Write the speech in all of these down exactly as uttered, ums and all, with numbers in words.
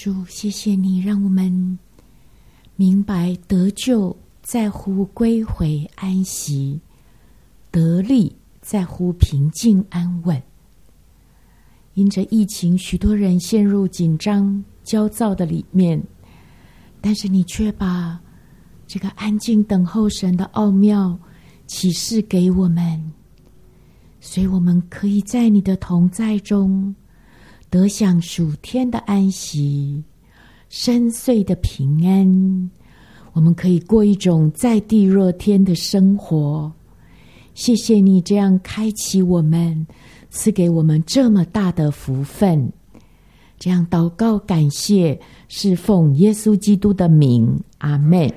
主，谢谢你让我们明白得救在乎归回安息，得力在乎平静安稳。因着疫情，许多人陷入紧张焦躁的里面，但是你却把这个安静等候神的奥妙启示给我们，所以我们可以在你的同在中得享属天的安息，深邃的平安。我们可以过一种在地若天的生活。谢谢你这样开启我们，赐给我们这么大的福分。这样祷告感谢，是奉耶稣基督的名，阿们。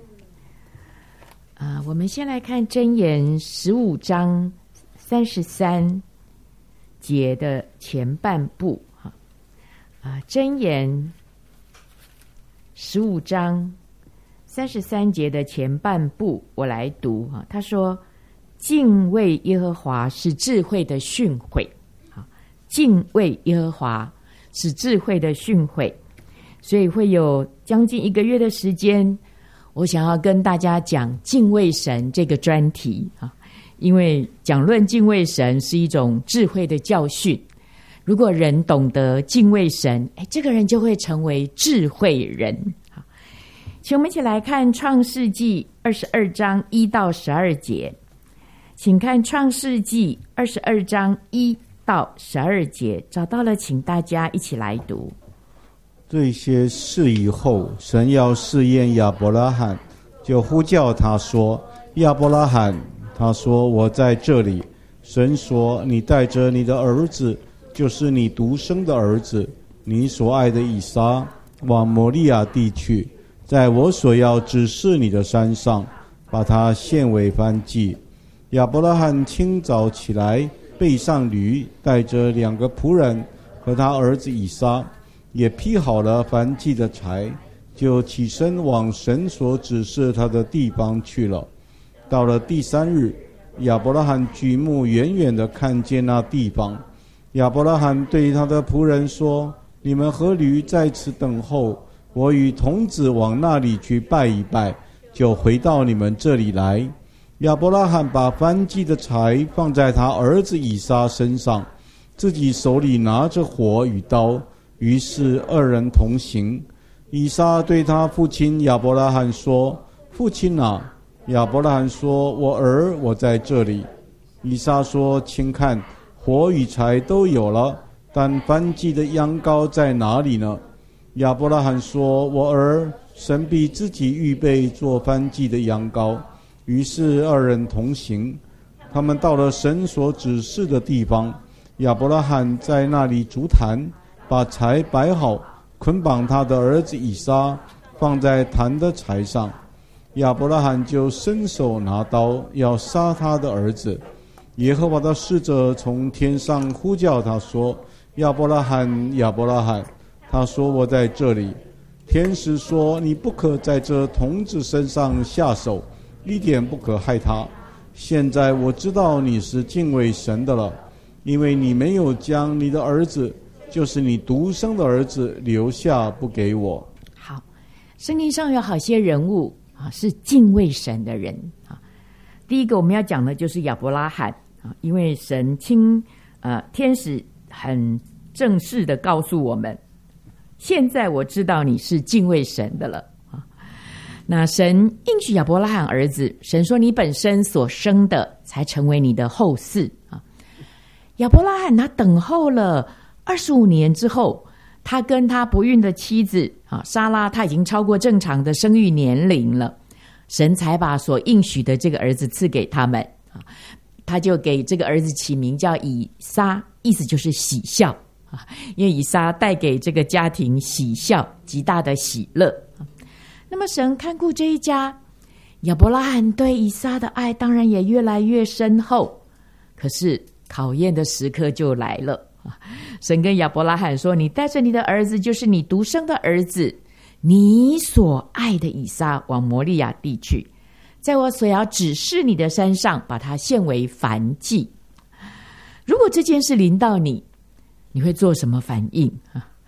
啊，我们先来看箴言十五章三十三节的前半部。啊，箴言十五章三十三节的前半部，我来读哈。他说：“敬畏耶和华是智慧的训诲。”好，敬畏耶和华是智慧的训诲。所以会有将近一个月的时间，我想要跟大家讲敬畏神这个专题啊，因为讲论敬畏神是一种智慧的教训。如果人懂得敬畏神，哎，这个人就会成为智慧人。好，请我们一起来看创世纪二十二章一到十二节。请看创世纪二十二章一到十二节，找到了请大家一起来读。 这些事以后，神要试验亚伯拉罕，就呼叫他说：“亚伯拉罕。”他说：“我在这里。”神说：“你带着你的儿子，就是你独生的儿子，你所爱的以撒，往摩利亚地去，在我所要指示你的山上，把他献为燔祭。”亚伯拉罕清早起来，背上驴，带着两个仆人和他儿子以撒，也劈好了燔祭的柴，就起身往神所指示他的地方去了。到了第三日，亚伯拉罕举目远远地看见那地方。亚伯拉罕对他的仆人说：“你们和驴在此等候，我与童子往那里去拜一拜，就回到你们这里来。”亚伯拉罕把燔祭的柴放在他儿子以撒身上，自己手里拿着火与刀，于是二人同行。以撒对他父亲亚伯拉罕说：“父亲啊！”亚伯拉罕说：“我儿，我在这里。”以撒说：“请看，火与柴都有了，但燔祭的羊羔在哪里呢？”亚伯拉罕说：“我儿，神必自己预备做燔祭的羊羔。”于是二人同行。他们到了神所指示的地方，亚伯拉罕在那里筑坛，把柴摆好，捆绑他的儿子以撒，放在坛的柴上。亚伯拉罕就伸手拿刀，要杀他的儿子。耶和华的使者从天上呼叫他说：“亚伯拉罕，亚伯拉罕。”他说：“我在这里。”天使说：“你不可在这童子身上下手，一点不可害他。现在我知道你是敬畏神的了，因为你没有将你的儿子，就是你独生的儿子留下不给我。” 好，圣经上有好些人物啊，是敬畏神的人啊。第一个我们要讲的就是亚伯拉罕啊，因为神亲呃天使很正式的告诉我们，现在我知道你是敬畏神的了。那神应许亚伯拉罕儿子，神说你本身所生的才成为你的后嗣啊。亚伯拉罕他等候了二十五年之后，他跟他不孕的妻子啊莎拉，他已经超过正常的生育年龄了，神才把所应许的这个儿子赐给他们啊。他就给这个儿子起名叫以撒，意思就是喜笑啊，因为以撒带给这个家庭喜笑，极大的喜乐。那么神看顾这一家，亚伯拉罕对以撒的爱当然也越来越深厚。可是考验的时刻就来了，神跟亚伯拉罕说：“你带着你的儿子，就是你独生的儿子，你所爱的以撒，往摩利亚地去，在我所要指示你的山上，把它献为燔祭。”如果这件事临到你，你会做什么反应啊？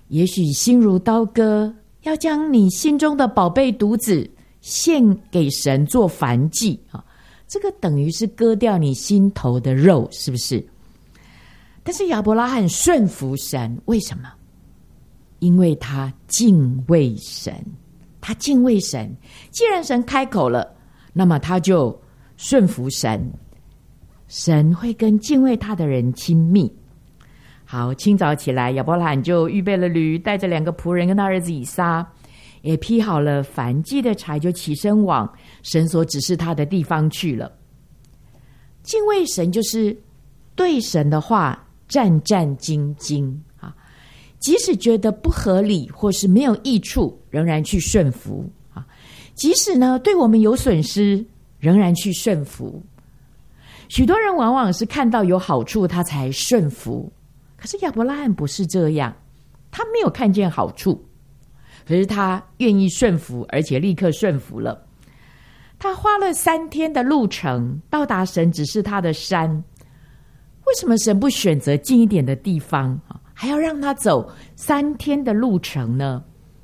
也许心如刀割，要将你心中的宝贝独子献给神做燔祭啊，这个等于是割掉你心头的肉，是不是？但是亚伯拉罕顺服神，为什么？因为他敬畏神，他敬畏神。既然神开口了，那么他就顺服神。神会跟敬畏他的人亲密。好，清早起来，亚伯拉罕就预备了驴，带着两个仆人跟他儿子以撒，也劈好了燔祭的柴，就起身往神所指示他的地方去了。敬畏神就是对神的话战战兢兢啊，即使觉得不合理或是没有益处，仍然去顺服啊；即使呢对我们有损失，仍然去顺服。许多人往往是看到有好处他才顺服，可是亚伯拉罕不是这样，他没有看见好处，可是他愿意顺服，而且立刻顺服了。他花了三天的路程到达神指示他的山，为什么神不选择近一点的地方，还要让他走三天的路程呢？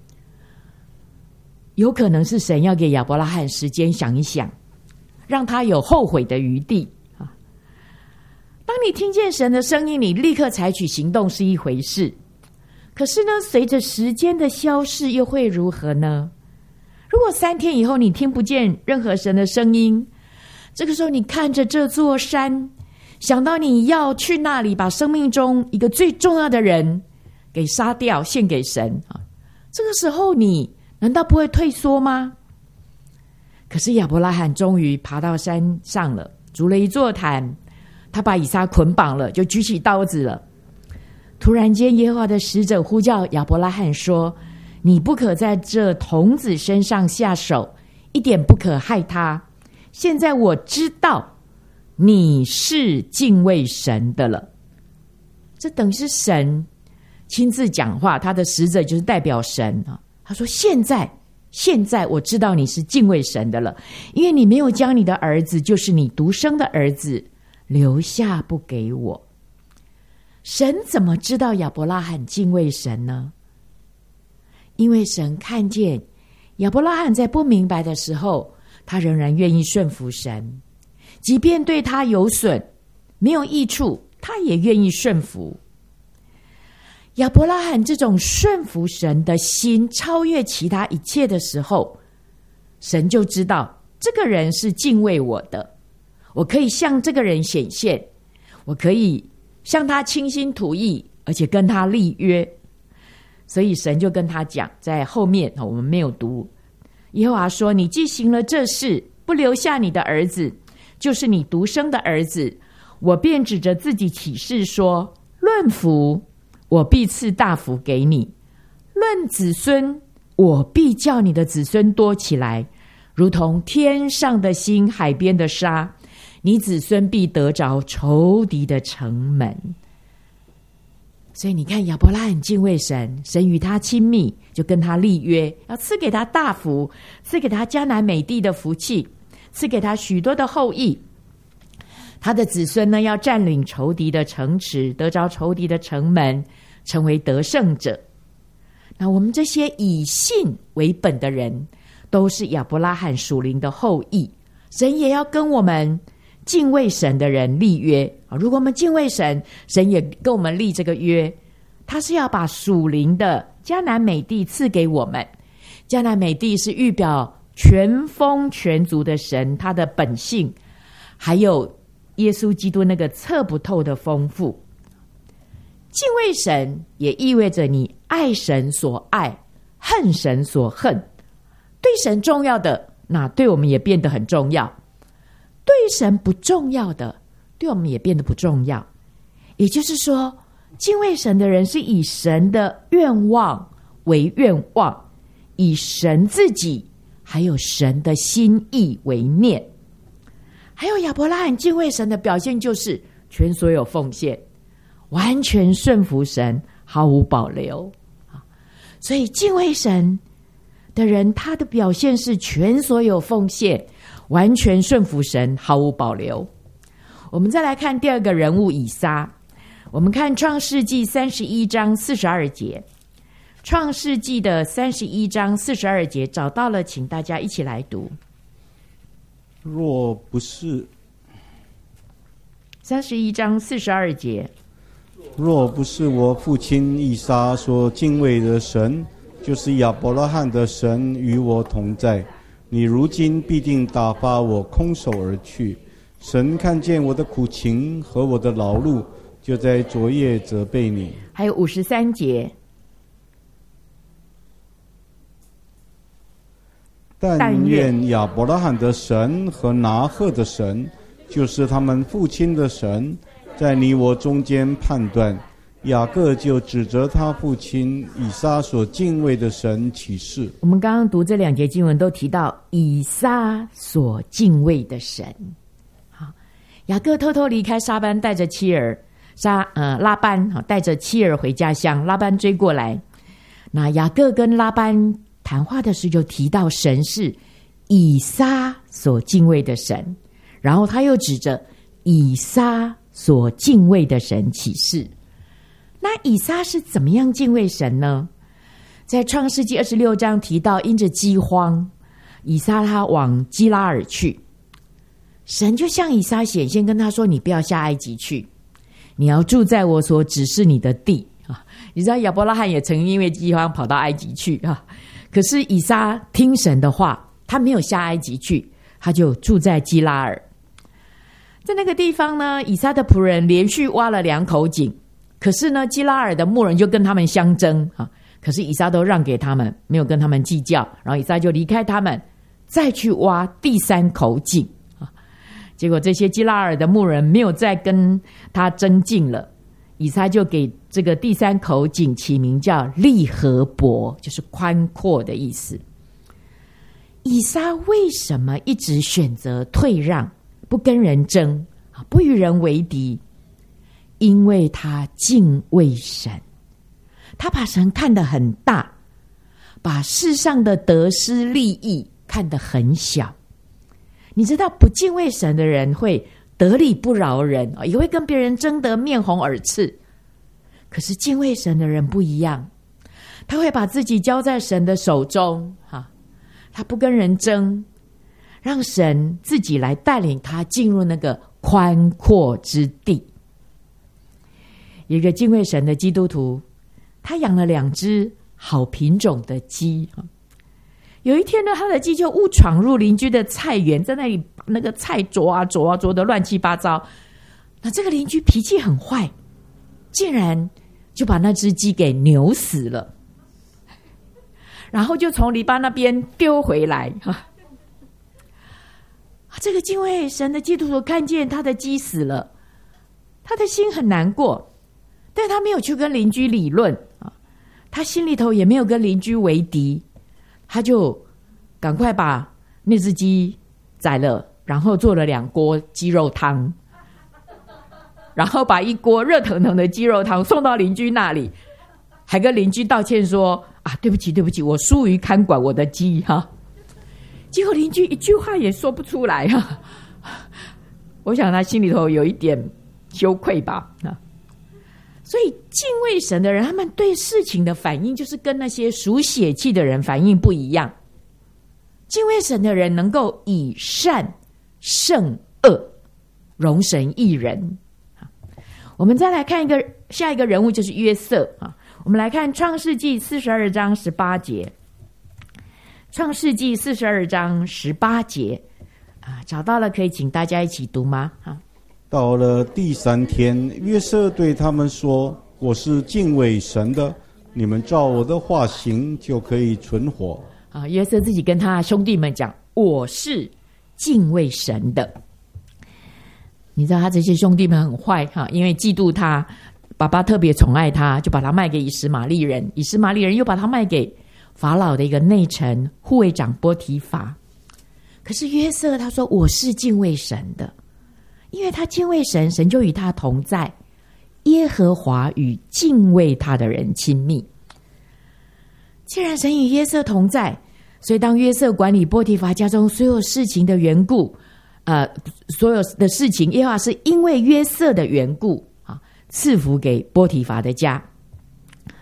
有可能是神要给亚伯拉罕时间想一想，让他有后悔的余地。当你听见神的声音，你立刻采取行动是一回事，可是呢，随着时间的消逝又会如何呢？如果三天以后你听不见任何神的声音，这个时候你看着这座山，想到你要去那里把生命中一个最重要的人给杀掉献给神，这个时候你难道不会退缩吗？可是亚伯拉罕终于爬到山上了，筑了一座坛，他把以撒捆绑了，就举起刀子了。突然间，耶和华的使者呼叫亚伯拉罕说：你不可在这童子身上下手，一点不可害他。现在我知道你是敬畏神的了。这等于是神亲自讲话，他的使者就是代表神啊。他说：现在现在我知道你是敬畏神的了，因为你没有将你的儿子，就是你独生的儿子留下不给我。神怎么知道亚伯拉罕敬畏神呢？因为神看见亚伯拉罕在不明白的时候，他仍然愿意顺服神，即便对他有损没有益处，他也愿意顺服。亚伯拉罕这种顺服神的心超越其他一切的时候，神就知道这个人是敬畏我的，我可以向这个人显现，我可以向他倾心吐意，而且跟他立约。所以神就跟他讲，在后面我们没有读，耶和华说：你既行了这事，不留下你的儿子，就是你独生的儿子，我便指着自己起誓说：论福，我必赐大福给你；论子孙，我必叫你的子孙多起来，如同天上的星，海边的沙。你子孙必得着仇敌的城门。所以你看，亚伯拉罕敬畏神，神与他亲密，就跟他立约，要赐给他大福，赐给他迦南美地的福气，赐给他许多的后裔。他的子孙呢，要占领仇敌的城池，得着仇敌的城门，成为得胜者。那我们这些以信为本的人，都是亚伯拉罕属灵的后裔。神也要跟我们敬畏神的人立约。如果我们敬畏神，神也跟我们立这个约，他是要把属灵的迦南美地赐给我们。迦南美地是预表全丰全足的神，他的本性，还有耶稣基督那个测不透的丰富。敬畏神也意味着你爱神所爱，恨神所恨。对神重要的，那对我们也变得很重要；对神不重要的，对我们也变得不重要。也就是说，敬畏神的人是以神的愿望为愿望，以神自己还有神的心意为念。还有亚伯拉罕敬畏神的表现，就是全所有奉献，完全顺服神，毫无保留。所以敬畏神的人，他的表现是全所有奉献，完全顺服神，毫无保留。我们再来看第二个人物以撒，我们看创世纪三十一章四十二节。 创世纪的三十一章四十二节找到了，请大家一起来读。 若不是三十一章四十二节， 若不是我父亲以撒所敬畏的神，就是亚伯拉罕的神与我同在，你如今必定打发我空手而去。神看见我的苦情和我的劳碌，就在昨夜责备你。 还有五十三节， 但愿亚伯拉罕的神和拿鹤的神，就是他们父亲的神，在你我中间判断。雅各就指责他父亲以撒所敬畏的神起誓。 我们刚刚读这两节经文都提到以撒所敬畏的神。好，雅各偷偷离开沙班，带着妻儿沙呃拉班带着妻儿回家乡。拉班追过来，那雅各跟拉班谈话的时候就提到神是以撒所敬畏的神，然后他又指着以撒所敬畏的神起誓。那以撒是怎么样敬畏神呢？在创世纪二十六章提到，因着饥荒，以撒他往基拉尔去，神就向以撒显现，跟他说：你不要下埃及去，你要住在我所指示你的地啊。你知道亚伯拉罕也曾因为饥荒跑到埃及去啊，可是以撒听神的话，他没有下埃及去，他就住在基拉尔。在那个地方呢，以撒的仆人连续挖了两口井，可是呢，基拉尔的牧人就跟他们相争啊，可是以撒都让给他们，没有跟他们计较，然后以撒就离开他们，再去挖第三口井啊。结果这些基拉尔的牧人没有再跟他争竞了，以撒就给这个第三口井起名叫利和伯，就是宽阔的意思。以撒为什么一直选择退让，不跟人争，不与人为敌？因为他敬畏神，他把神看得很大，把世上的得失利益看得很小。你知道不敬畏神的人会得理不饶人，也会跟别人争得面红耳赤。可是敬畏神的人不一样，他会把自己交在神的手中，他不跟人争，让神自己来带领他进入那个宽阔之地。一个敬畏神的基督徒，他养了两只好品种的鸡。有一天呢，他的鸡就误闯入邻居的菜园，在那里把那个菜啄啊啄啊啄得乱七八糟。那这个邻居脾气很坏，竟然就把那只鸡给扭死了，然后就从篱笆那边丢回来。这个敬畏神的基督徒看见他的鸡死了，他的心很难过，但他没有去跟邻居理论，他心里头也没有跟邻居为敌，他就赶快把那只鸡宰了，然后做了两锅鸡肉汤，然后把一锅热腾腾的鸡肉汤送到邻居那里，还跟邻居道歉说：啊，对不起对不起，我疏于看管我的鸡哈。结果邻居一句话也说不出来哈，我想他心里头有一点羞愧吧。所以敬畏神的人，他们对事情的反应就是跟那些属血气的人反应不一样。敬畏神的人能够以善胜恶，容神益人。我们再来看一个下一个人物，就是约瑟啊。我们来看创世纪四十二章十八节。创世纪四十二章十八节啊，找到了可以请大家一起读吗？啊。 到了第三天，约瑟对他们说：我是敬畏神的，你们照我的话行，就可以存活。 啊，约瑟自己跟他兄弟们讲：我是敬畏神的。你知道他这些兄弟们很坏哈，因为嫉妒他，爸爸特别宠爱他，就把他卖给以实玛利人，以实玛利人又把他卖给法老的一个内臣护卫长波提乏。可是约瑟他说：我是敬畏神的。因为他敬畏神，神就与他同在，耶和华与敬畏他的人亲密。既然神与约瑟同在，所以当约瑟管理波提乏家中所有事情的缘故，呃，所有的事情耶和华是因为约瑟的缘故啊，赐福给波提乏的家。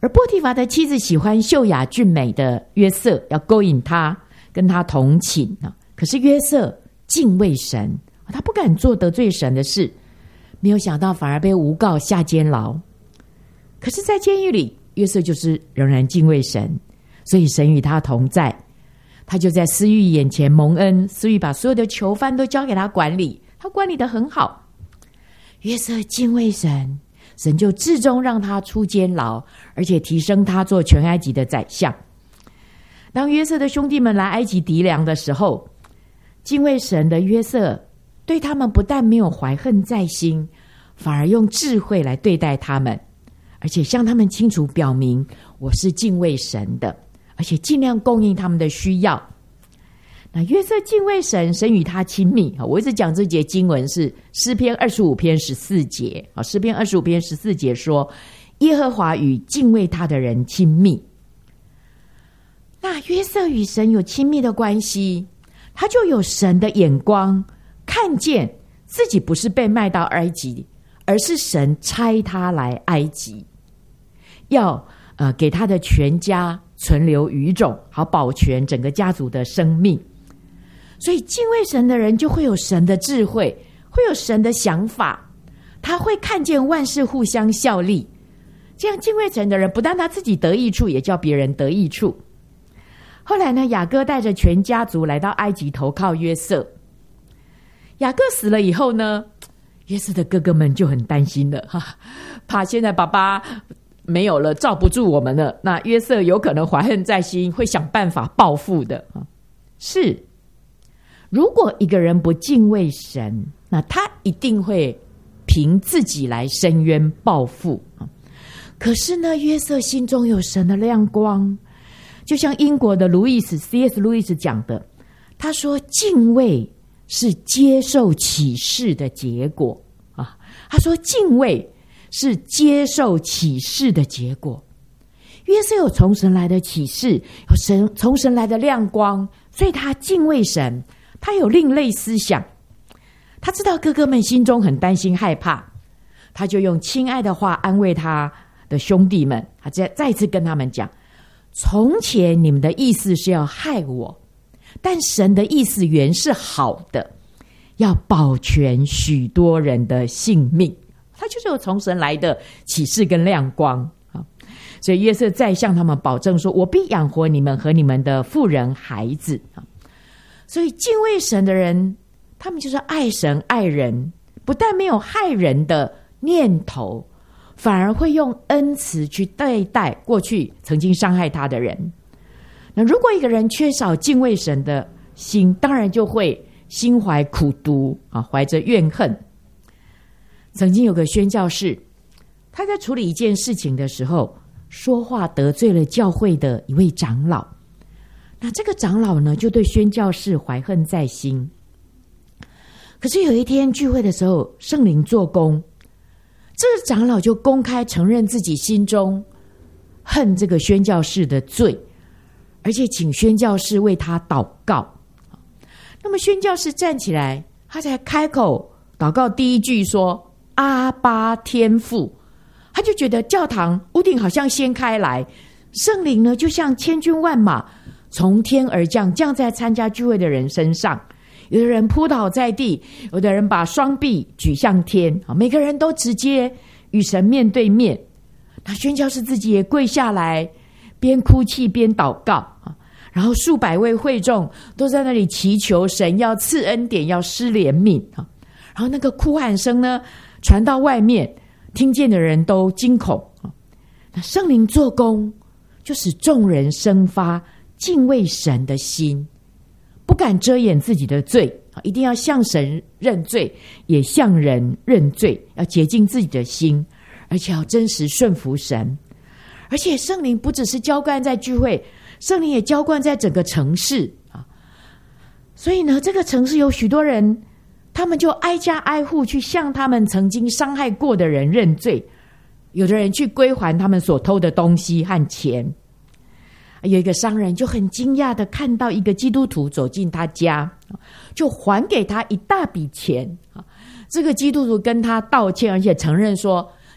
而波提乏的妻子喜欢秀雅俊美的约瑟，要勾引他，跟他同寝。可是约瑟敬畏神，他不敢做得罪神的事，没有想到反而被诬告下监牢。可是在监狱里，约瑟就是仍然敬畏神，所以神与他同在。他就在司狱眼前蒙恩，司狱把所有的囚犯都交给他管理，他管理得很好。约瑟敬畏神，神就至终让他出监牢，而且提升他做全埃及的宰相。当约瑟的兄弟们来埃及籴粮的时候，敬畏神的约瑟对他们不但没有怀恨在心，反而用智慧来对待他们，而且向他们清楚表明我是敬畏神的，而且尽量供应他们的需要。那约瑟敬畏神，神与他亲密。我一直讲这节经文是诗篇二十五篇十四节。诗篇二十五篇十四节说，耶和华与敬畏他的人亲密。那约瑟与神有亲密的关系，他就有神的眼光，看见自己不是被卖到埃及，而是神差他来埃及，要呃给他的全家存留余种，好保全整个家族的生命。所以敬畏神的人就会有神的智慧，会有神的想法，他会看见万事互相效力。这样敬畏神的人，不但他自己得益处，也叫别人得益处。后来呢，雅各带着全家族来到埃及投靠约瑟。雅各死了以后呢，约瑟的哥哥们就很担心了，哈，怕现在爸爸没有了，罩不住我们了，那约瑟有可能怀恨在心，会想办法报复的。是，如果一个人不敬畏神，那他一定会凭自己来伸冤报复。可是呢，约瑟心中有神的亮光，就像英国的路易斯 C S 路易斯讲的，他说敬畏是接受启示的结果啊。他说敬畏是接受启示的结果。约瑟有从神来的启示，有神从神来的亮光，所以他敬畏神，他有另类思想。他知道哥哥们心中很担心害怕，他就用亲爱的话安慰他的兄弟们。他再再次跟他们讲，从前你们的意思是要害我，但神的意思原是好的，要保全许多人的性命。他就是有从神来的启示跟亮光。所以约瑟再向他们保证说，我必养活你们和你们的妇人孩子。所以敬畏神的人，他们就是爱神爱人，不但没有害人的念头，反而会用恩慈去对待过去曾经伤害他的人。那如果一个人缺少敬畏神的心，当然就会心怀苦毒啊，怀着怨恨。曾经有个宣教士，他在处理一件事情的时候，说话得罪了教会的一位长老。那这个长老呢，就对宣教士怀恨在心。可是有一天聚会的时候，圣灵做工，这个长老就公开承认自己心中恨这个宣教士的罪，而且请宣教士为他祷告。那么宣教士站起来，他才开口祷告第一句说阿爸天父，他就觉得教堂屋顶好像掀开来，圣灵呢就像千军万马从天而降，降在参加聚会的人身上。有的人扑倒在地，有的人把双臂举向天，每个人都直接与神面对面。那宣教士自己也跪下来，边哭泣边祷告，然后数百位会众都在那里祈求神要赐恩典，要施怜悯。然后那个哭喊声呢传到外面，听见的人都惊恐。那圣灵做工，就使众人生发敬畏神的心，不敢遮掩自己的罪，一定要向神认罪，也向人认罪，要洁净自己的心，而且要真实顺服神。而且圣灵不只是浇灌在聚会，圣灵也浇灌在整个城市。所以呢，这个城市有许多人，他们就挨家挨户去向他们曾经伤害过的人认罪，有的人去归还他们所偷的东西和钱。有一个商人就很惊讶的看到一个基督徒走进他家，就还给他一大笔钱。这个基督徒跟他道歉，而且承认说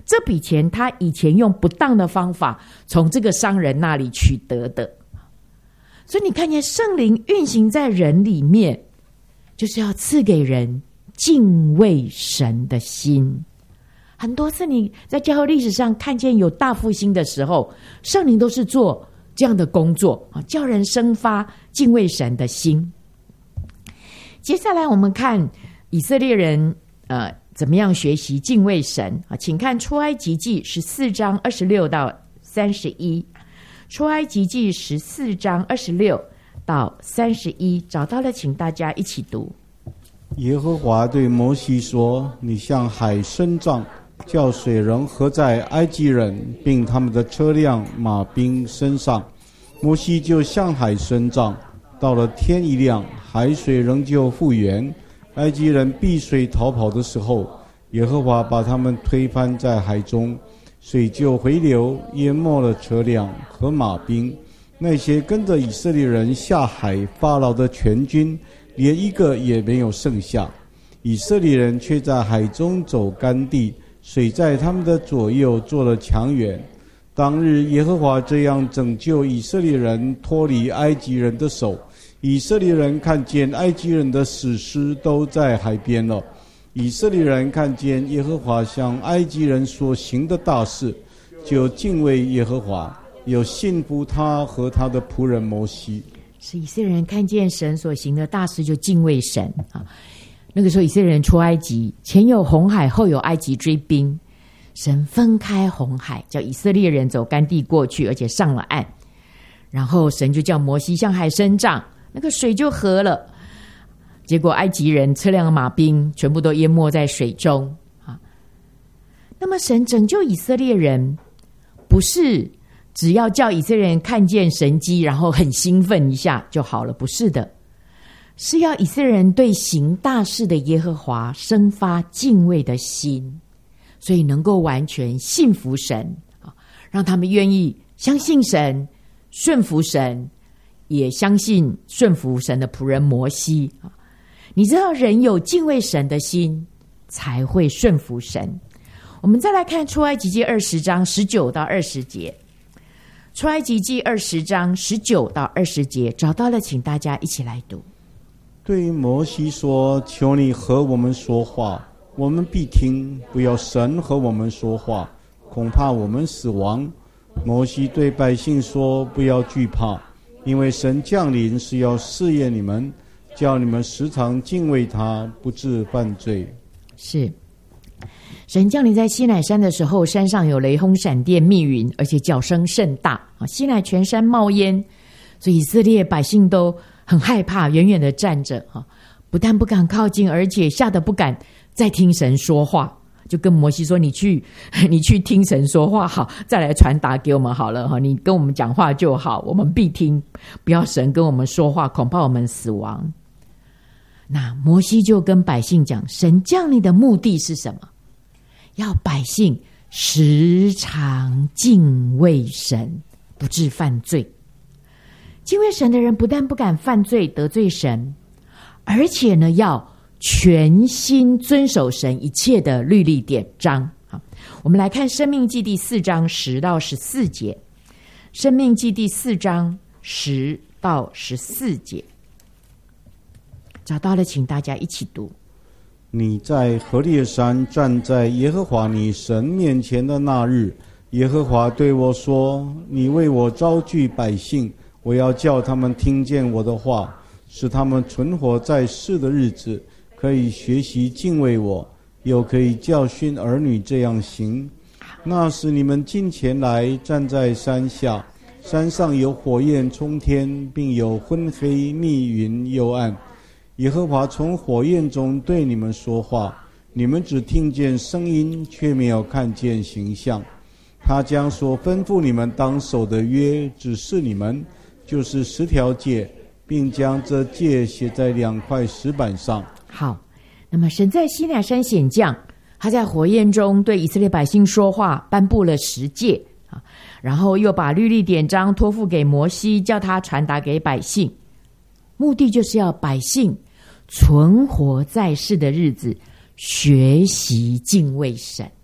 这笔钱他以前用不当的方法从这个商人那里取得的。所以你看见圣灵运行在人里面，就是要赐给人敬畏神的心。很多次你在教会历史上看见有大复兴的时候，圣灵都是做这样的工作，叫人生发敬畏神的心。接下来我们看以色列人呃怎么样学习敬畏神啊？请看出埃及记十四章二十六到三十一。出埃及记十四章二十六到三十一，找到了，请大家一起读。 耶和华对摩西说：“你向海伸杖，叫水人合在埃及人并他们的车辆、马兵身上。”摩西就向海伸杖，到了天一亮，海水仍旧复原。埃及人避水逃跑的时候，耶和华把他们推翻在海中。水就回流，淹没了车辆和马兵。那些跟着以色列人下海法老的全军，连一个也没有剩下。以色列人却在海中走干地，水在他们的左右做了墙垣。当日耶和华这样拯救以色列人脱离埃及人的手。以色列人看见埃及人的死尸都在海边了。以色列人看见耶和华向埃及人所行的大事，就敬畏耶和华，有信服他和他的仆人摩西。 是以色列人看见神所行的大事，就敬畏神啊。那个时候以色列人出埃及，前有红海，后有埃及追兵，神分开红海，叫以色列人走干地过去，而且上了岸。然后神就叫摩西向海伸杖，那个水就合了。结果埃及人车辆的马兵全部都淹没在水中啊。那么神拯救以色列人，不是只要叫以色列人看见神迹然后很兴奋一下就好了，不是的，是要以色列人对行大事的耶和华生发敬畏的心，所以能够完全信服神啊，让他们愿意相信神，顺服神，也相信顺服神的仆人摩西啊。你知道人有敬畏神的心才会顺服神。我们再来看出埃及记二十章十九到二十节。出埃及记二十章十九到二十节，找到了，请大家一起来读。 对摩西说：“求你和我们说话，我们必听；不要神和我们说话，恐怕我们死亡。”摩西对百姓说：“不要惧怕，因为神降临是要试验你们，叫你们时常敬畏他，不致犯罪。”是神降临在西乃山的时候，山上有雷轰闪电密云，而且角声甚大，西乃全山冒烟，所以以色列百姓都很害怕，远远的站着，不但不敢靠近，而且吓得不敢再听神说话，就跟摩西说：“你去，你去听神说话，好，再来传达给我们好了，你跟我们讲话就好，我们必听，不要神跟我们说话，恐怕我们死亡。”那摩西就跟百姓讲，神降临的目的是什么？要百姓时常敬畏神，不致犯罪。敬畏神的人不但不敢犯罪得罪神，而且呢要全心遵守神一切的律例典章。好，我们来看申命记第四章十到十四节。申命记第四章十到十四节，找到了，请大家一起读。 你在何烈山站在耶和华你神面前的那日，耶和华对我说：“你为我招聚百姓，我要叫他们听见我的话，使他们存活在世的日子，可以学习敬畏我，又可以教训儿女这样行。那时你们近前来，站在山下，山上有火焰冲天，并有昏黑密云幽暗。耶和华从火焰中对你们说话，你们只听见声音，却没有看见形象。他将所吩咐你们当守的约指示你们，就是十条诫，并将这诫写在两块石板上。” 好，那么神在西乃山显降，他在火焰中对以色列百姓说话，颁布了十诫，然后又把律例典章托付给摩西，叫他传达给百姓，目的就是要百姓存活在世的日子学习敬畏神。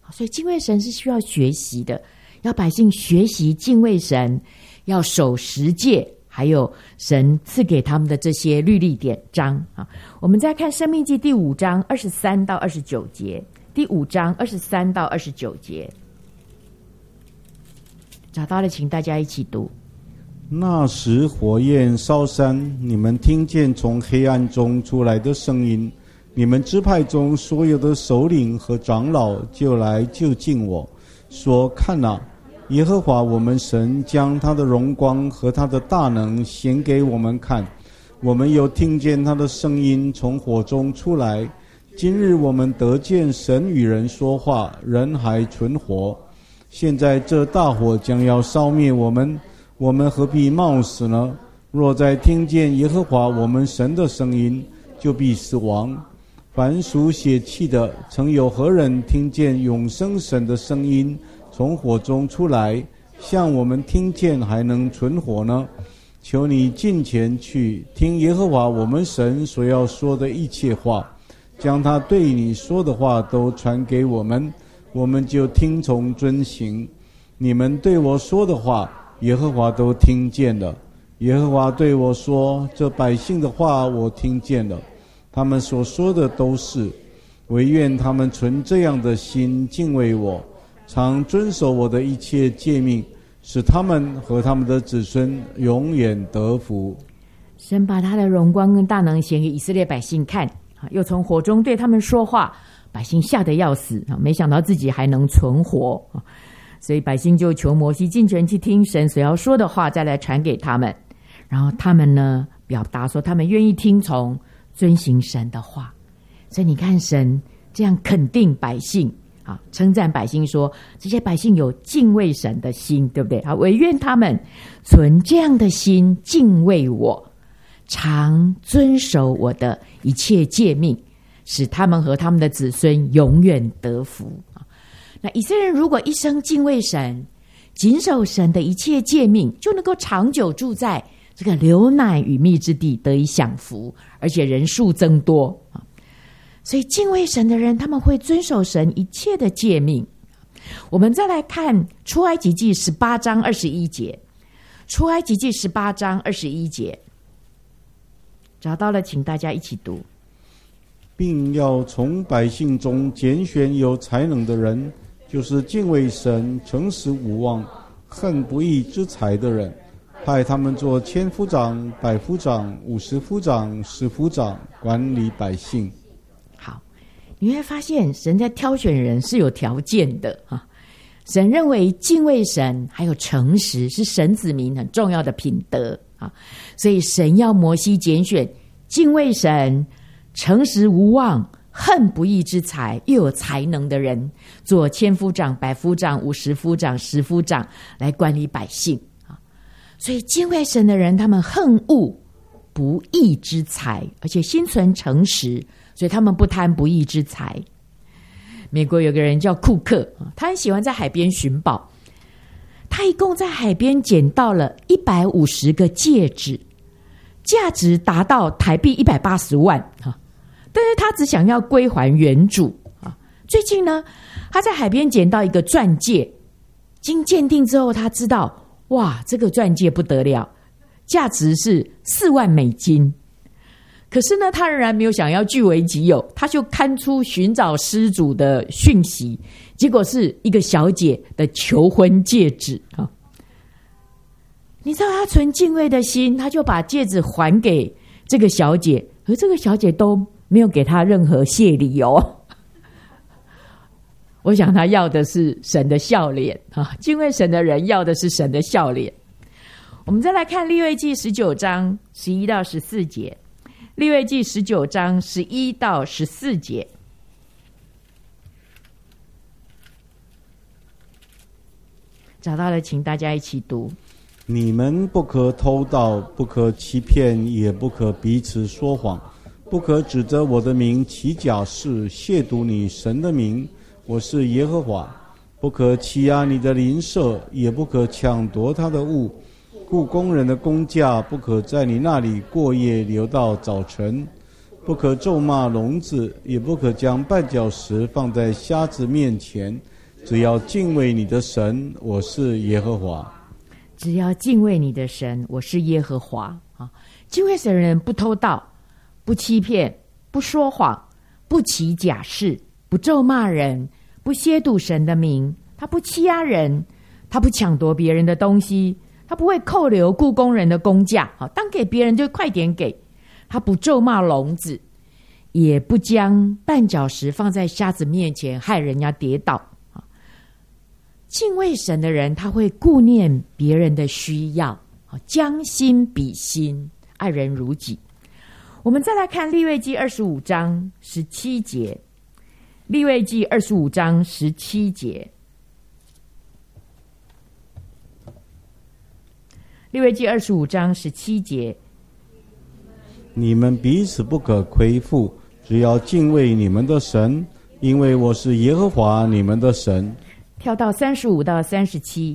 所以敬畏神是需要学习的，要百姓学习敬畏神，要守十诫，还有神赐给他们的这些律例典章啊。我们再看申命记第五章二十三到二十九节，第五章二十三到二十九节，找到了请大家一起读。 那时火焰烧山，你们听见从黑暗中出来的声音，你们支派中所有的首领和长老就来就近我说，看哪，耶和华我们神将他的荣光和他的大能显给我们看，我们又听见他的声音从火中出来。今日我们得见神与人说话，人还存活。现在这大火将要烧灭我们，我们何必冒死呢？若再听见耶和华我们神的声音，就必死亡。凡属血气的，曾有何人听见永生神的声音从火中出来，像我们听见还能存活呢？求你近前去听耶和华我们神所要说的一切话，将他对你说的话都传给我们，我们就听从遵行。你们对我说的话，耶和华都听见了。耶和华对我说，这百姓的话我听见了，他们所说的都是，惟愿他们存这样的心敬畏我，常遵守我的一切诫命，使他们和他们的子孙永远得福。 神把他的荣光跟大能显给以色列百姓看，又从火中对他们说话，百姓吓得要死，没想到自己还能存活，所以百姓就求摩西进前去听神所要说的话，再来传给他们。然后他们呢表达说他们愿意听从遵行神的话。所以你看神这样肯定百姓啊，称赞百姓说这些百姓有敬畏神的心，对不对啊？惟愿他们存这样的心敬畏我，常遵守我的一切诫命，使他们和他们的子孙永远得福。那以色列人如果一生敬畏神，谨守神的一切诫命，就能够长久住在这个流奶与蜜之地，得以享福，而且人数增多。所以敬畏神的人，他们会遵守神一切的诫命。我们再来看出埃及记十八章二十一节，出埃及记十八章二十一节，找到了请大家一起读。 并要从百姓中拣选有才能的人，就是敬畏神、诚实无妄、恨不义之财的人，派他们做千夫长、百夫长、五十夫长、十夫长，管理百姓。 好，你会发现神在挑选人是有条件的啊。神认为敬畏神还有诚实是神子民很重要的品德啊，所以神要摩西拣选敬畏神、诚实无妄、恨不义之财又有才能的人，做千夫长、百夫长、五十夫长、十夫长，来管理百姓啊。所以敬畏神的人，他们恨恶不义之财，而且心存诚实，所以他们不贪不义之财。美国有个人叫库克，他很喜欢在海边寻宝，他一共在海边捡到了一百五十个戒指，价值达到台币一百八十万，但是他只想要归还原主。最近呢，他在海边捡到一个钻戒，经鉴定之后，他知道哇，这个钻戒不得了，价值是四万美金。可是呢，他仍然没有想要据为己有，他就刊出寻找失主的讯息，结果是一个小姐的求婚戒指啊！你知道他存敬畏的心，他就把戒指还给这个小姐，而这个小姐都没有给他任何谢礼哦。我想他要的是神的笑脸啊！敬畏神的人要的是神的笑脸。我们再来看利未记十九章十一到十四节。利未记十九章十一到十四节，找到了，请大家一起读。 你们不可偷盗，不可欺骗，也不可彼此说谎，不可指着我的名起假誓，亵渎你神的名。我是耶和华。不可欺压你的邻舍，也不可抢夺他的物。雇工人的工价不可在你那里过夜，留到早晨。不可咒骂聋子，也不可将绊脚石放在瞎子面前。 只要敬畏你的神，我是耶和华。 只要敬畏你的神，我是耶和华啊！敬畏神的人不偷盗，不欺骗，不说谎，不起假誓，不咒骂人，不亵渎神的名，他不欺压人，他不抢夺别人的东西，他不会扣留雇工人的工价，好，当给别人就快点给，他不咒骂聋子，也不将绊脚石放在瞎子面前，害人家跌倒。敬畏神的人，他会顾念别人的需要，将心比心，爱人如己。我们再来看利未记二十五章十七节，利未记二十五章十七节，利未记二十五章十七节， 你们彼此不可亏负，只要敬畏你们的神，因为我是耶和华你们的神。 跳到三十五到三十七。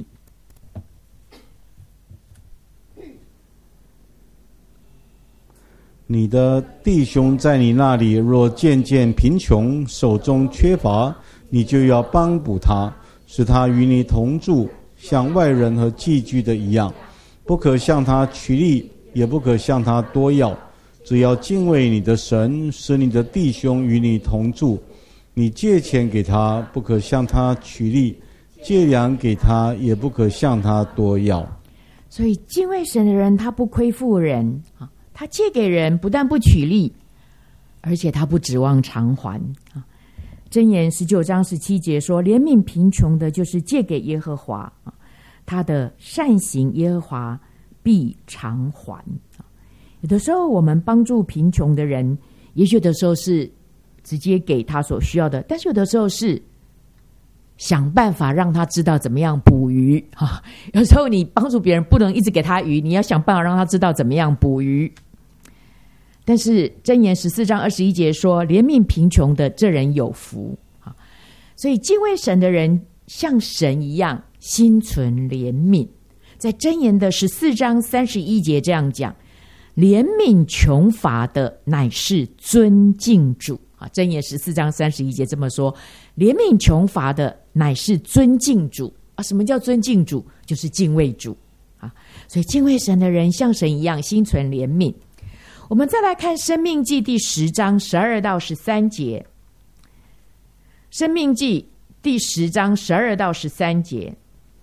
你的弟兄在你那里若渐渐贫穷，手中缺乏，你就要帮补他，使他与你同住，像外人和寄居的一样，不可向他取利，也不可向他多要，只要敬畏你的神，使你的弟兄与你同住。你借钱给他，不可向他取利，借粮给他，也不可向他多要。 所以敬畏神的人，他不亏负人，他借给人不但不取利，而且他不指望偿还。箴言十九章十七节说，怜悯贫穷的就是借给耶和华，他的善行耶和华必偿还。有的时候我们帮助贫穷的人，也许有的时候是直接给他所需要的，但是有的时候是想办法让他知道怎么样捕鱼啊。有时候你帮助别人不能一直给他鱼，你要想办法让他知道怎么样捕鱼。但是箴言十四章二十一节说，怜悯贫穷的这人有福啊。所以敬畏神的人像神一样心存怜悯。在箴言的十四章三十一节这样讲，怜悯穷乏的乃是尊敬主啊。箴言十四章三十一节这么说，怜悯穷乏的乃是尊敬主啊。什么叫尊敬主？就是敬畏主啊。所以敬畏神的人像神一样心存怜悯。我们再来看申命记第十章十二到十三节，申命记第十章十二到十三节，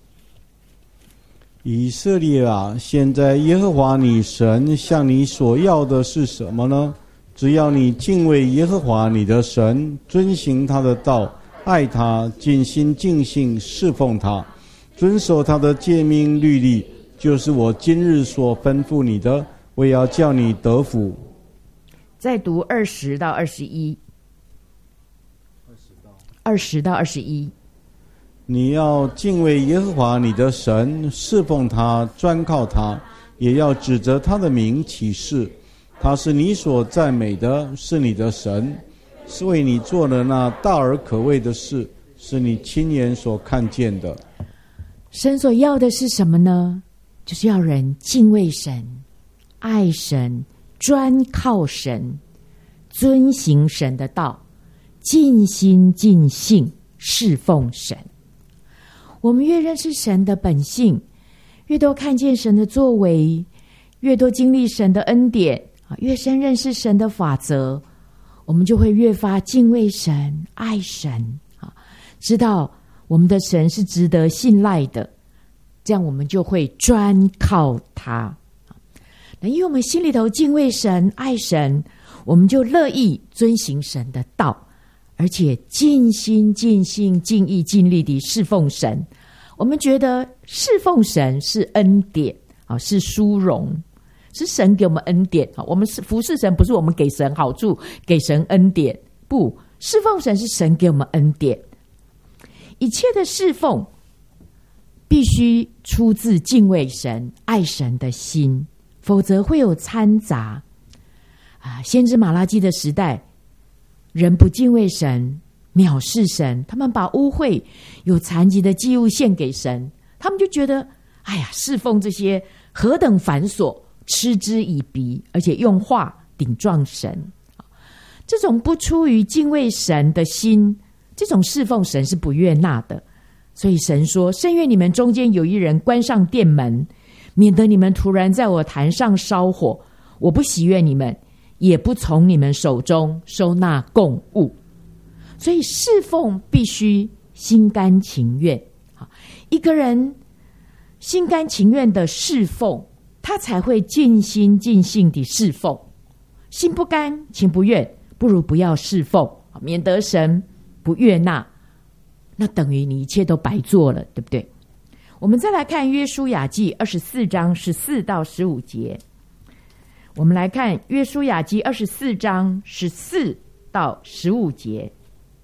以色列啊，现在耶和华你神向你所要的是什么呢？只要你敬畏耶和华你的神，遵行他的道，爱他，尽心尽性侍奉他，遵守他的诫命律例，就是我今日所吩咐你的，我要叫你得福。 再读二十到二十一，二十到二十一。 你要敬畏耶和华你的神，侍奉他，专靠他，也要指着他的名起誓。他是你所赞美的，是你的神，是为你做了那大而可畏的事，是你亲眼所看见的。 神所要的是什么呢？就是要人敬畏神，爱神，专靠神，遵行神的道，尽心尽性侍奉神。我们越认识神的本性，越多看见神的作为，越多经历神的恩典，越深认识神的法则，我们就会越发敬畏神，爱神，知道我们的神是值得信赖的，这样我们就会专靠他。那因为我们心里头敬畏神，爱神，我们就乐意遵行神的道，而且尽心尽性尽意尽力地侍奉神。我们觉得侍奉神是恩典，是殊荣，是神给我们恩典。我们服侍神不是我们给神好处，给神恩典，不，侍奉神是神给我们恩典。一切的侍奉必须出自敬畏神、爱神的心，否则会有掺杂。啊，先知马拉基的时代，人不敬畏神，藐视神，他们把污秽有残疾的祭物献给神，他们就觉得哎呀，侍奉这些何等繁琐，嗤之以鼻，而且用话顶撞神。这种不出于敬畏神的心，这种侍奉神是不悦纳的， 所以神说，甚愿你们中间有一人关上殿门，免得你们突然在我坛上烧火，我不喜悦你们，也不从你们手中收纳供物。所以侍奉必须心甘情愿，一个人心甘情愿的侍奉，他才会尽心尽性的侍奉。心不甘情不愿，不如不要侍奉，免得神不悦纳，那等于你一切都白做了，对不对？我们再来看约书亚记二十四章十四到十五节。我们来看约书亚记二十四章十四到十五节。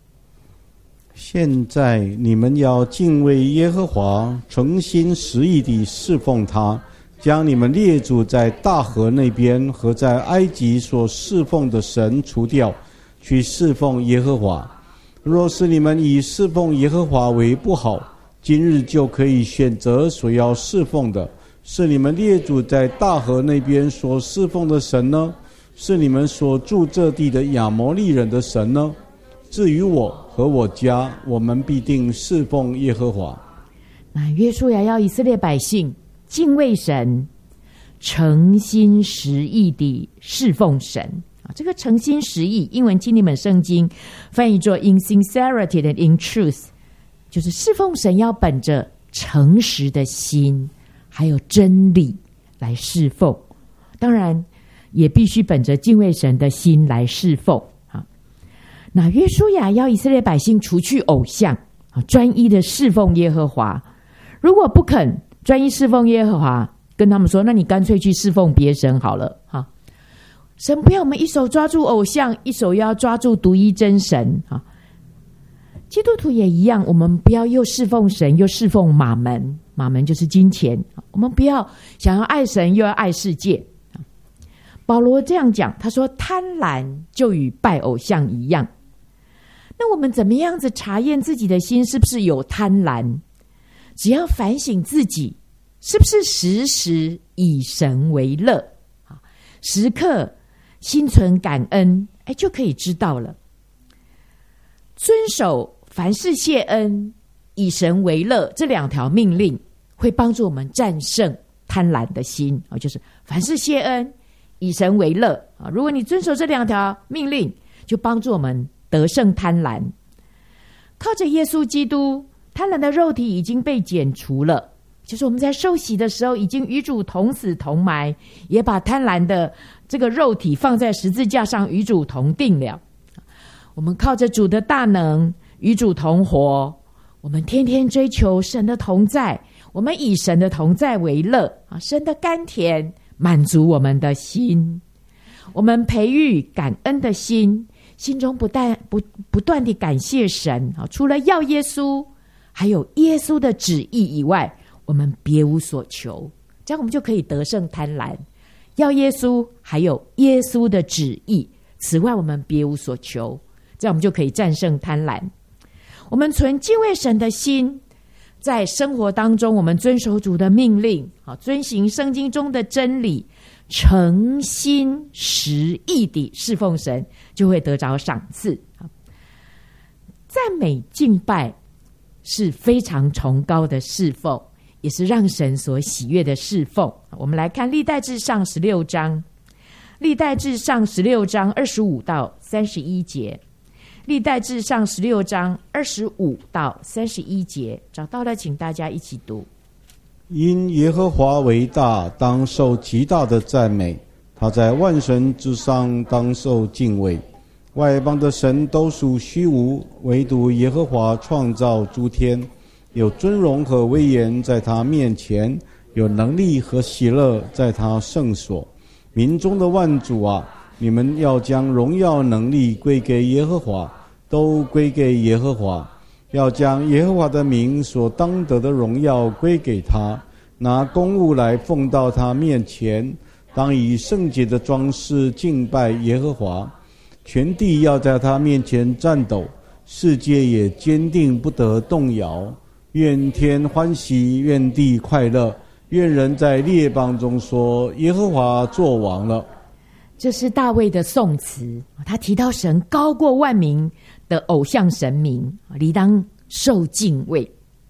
现在你们要敬畏耶和华，诚心实意地侍奉他，将你们列祖在大河那边和在埃及所侍奉的神除掉，去侍奉耶和华。若是你们以侍奉耶和华为不好，今日就可以选择所要侍奉的，是你们列祖在大河那边所侍奉的神呢？是你们所住这地的亚摩利人的神呢？至于我和我家，我们必定侍奉耶和华。 那约书亚要以色列百姓敬畏神，诚心实意地侍奉神。这个诚心实意，英文经理本圣经翻译作 in sincerity and in truth， 就是侍奉神要本着诚实的心还有真理来侍奉，当然也必须本着敬畏神的心来侍奉。那约书亚要以色列百姓除去偶像，专一的侍奉耶和华。如果不肯专一侍奉耶和华，跟他们说，那你干脆去侍奉别神好了。神不要我们一手抓住偶像，一手又要抓住独一真神。基督徒也一样，我们不要又侍奉神又侍奉马门，马门就是金钱。我们不要想要爱神又要爱世界。保罗这样讲，他说贪婪就与拜偶像一样。那我们怎么样子查验自己的心是不是有贪婪？只要反省自己是不是时时以神为乐，时刻心存感恩，哎，就可以知道了。遵守凡事谢恩，以神为乐这两条命令，会帮助我们战胜贪婪的心，就是凡事谢恩，以神为乐。如果你遵守这两条命令，就帮助我们得胜贪婪。靠着耶稣基督，贪婪的肉体已经被剪除了，就是我们在受洗的时候已经与主同死同埋，也把贪婪的这个肉体放在十字架上与主同定了。我们靠着主的大能与主同活，我们天天追求神的同在，我们以神的同在为乐，神的甘甜满足我们的心。我们培育感恩的心，心中不但不不断地感谢神，除了要耶稣还有耶稣的旨意以外，我们别无所求，这样我们就可以得胜贪婪。要耶稣还有耶稣的旨意，此外我们别无所求，这样我们就可以战胜贪婪。我们存敬畏神的心，在生活当中我们遵守主的命令，遵行圣经中的真理，诚心实意地侍奉神，就会得着赏赐。赞美敬拜是非常崇高的侍奉，也是让神所喜悦的侍奉。我们来看历代志上十六章，历代志上十六章二十五到三十一节，历代志上十六章二十五到三十一节，找到了请大家一起读。 因耶和华为大，当受极大的赞美，他在万神之上当受敬畏。外邦的神都属虚无，唯独耶和华创造诸天，有尊荣和威严在他面前，有能力和喜乐在他圣所。民中的万主啊，你们要将荣耀能力归给耶和华，都归给耶和华，要将耶和华的名所当得的荣耀归给他，拿公物来奉到他面前，当以圣洁的装饰敬拜耶和华。全地要在他面前战斗，世界也坚定不得动摇。愿天欢喜，愿地快乐，愿人在列邦中说，耶和华作王了。 这是大卫的颂词，他提到神高过万民的偶像神明，理当受敬畏。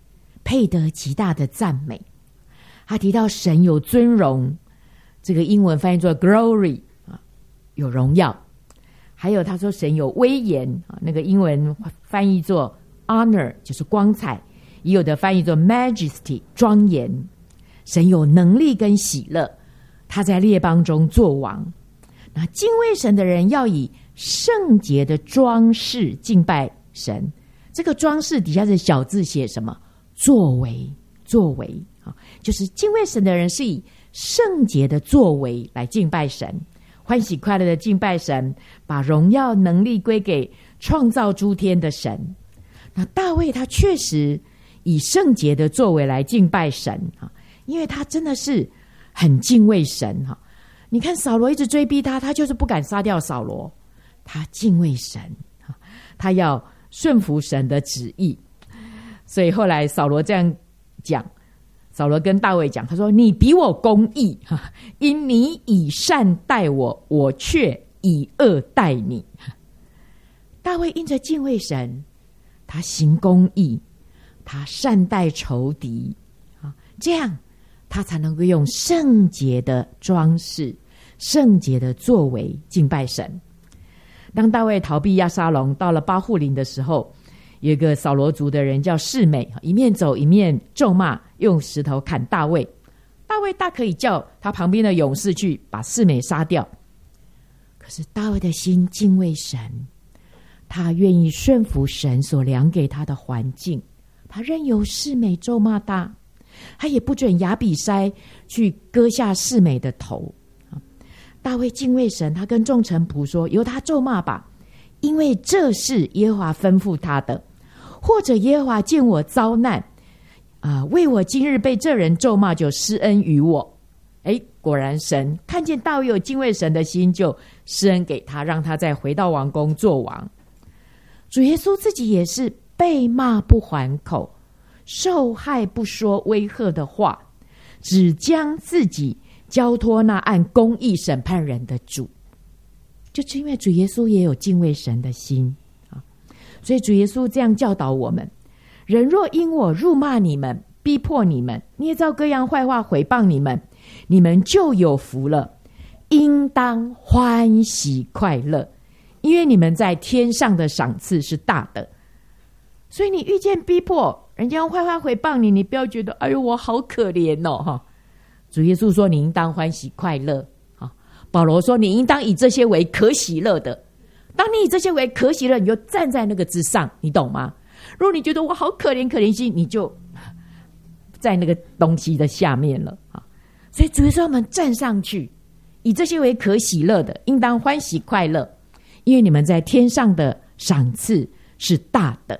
配得极大的赞美。他提到神有尊荣，这个英文翻译作 glory 啊，有荣耀。还有他说神有威严啊，那个英文翻译作 honor 就是光彩，也有的翻译作 majesty 庄严。神有能力跟喜乐，他在列邦中作王。那敬畏神的人要以圣洁的装饰敬拜神，这个装饰底下是小字写什么？作为，作为啊，就是敬畏神的人是以圣洁的作为来敬拜神，欢喜快乐的敬拜神，把荣耀能力归给创造诸天的神。那大卫他确实以圣洁的作为来敬拜神啊，因为他真的是很敬畏神哈。你看扫罗一直追逼他，他就是不敢杀掉扫罗，他敬畏神，他要顺服神的旨意。所以后来扫罗这样讲，扫罗跟大卫讲，他说你比我公义，因你以善待我，我却以恶待你。大卫因着敬畏神，他行公义，他善待仇敌，这样他才能够用圣洁的装饰、圣洁的作为敬拜神。当大卫逃避押沙龙到了巴户林的时候，有一个扫罗族的人叫示每，一面走一面咒骂，用石头砍大卫。大卫大可以叫他旁边的勇士去把示每杀掉，可是大卫的心敬畏神，他愿意顺服神所量给他的环境，他任由示每咒骂他，他也不准亚比筛去割下示每的头。大卫敬畏神，他跟众臣仆说，由他咒骂吧，因为这是耶和华吩咐他的，或者耶和华见我遭难啊、呃，为我今日被这人咒骂，就施恩于我。诶，果然神看见大卫有敬畏神的心，就施恩给他，让他再回到王宫做王。主耶稣自己也是被骂不还口，受害不说威吓的话，只将自己交托那按公义审判人的主。就是因为主耶稣也有敬畏神的心啊，所以主耶稣这样教导我们：人若因我辱骂你们、逼迫你们、捏造各样坏话毁谤你们，你们就有福了，应当欢喜快乐，因为你们在天上的赏赐是大的。所以你遇见逼迫，人家用坏话毁谤你，你不要觉得哎呦我好可怜哦哈。主耶稣说你应当欢喜快乐，保罗说你应当以这些为可喜乐的。当你以这些为可喜乐，你就站在那个之上，你懂吗？如果你觉得我好可怜可怜兮，你就在那个东西的下面了。所以主耶稣我们站上去，以这些为可喜乐的，应当欢喜快乐，因为你们在天上的赏赐是大的。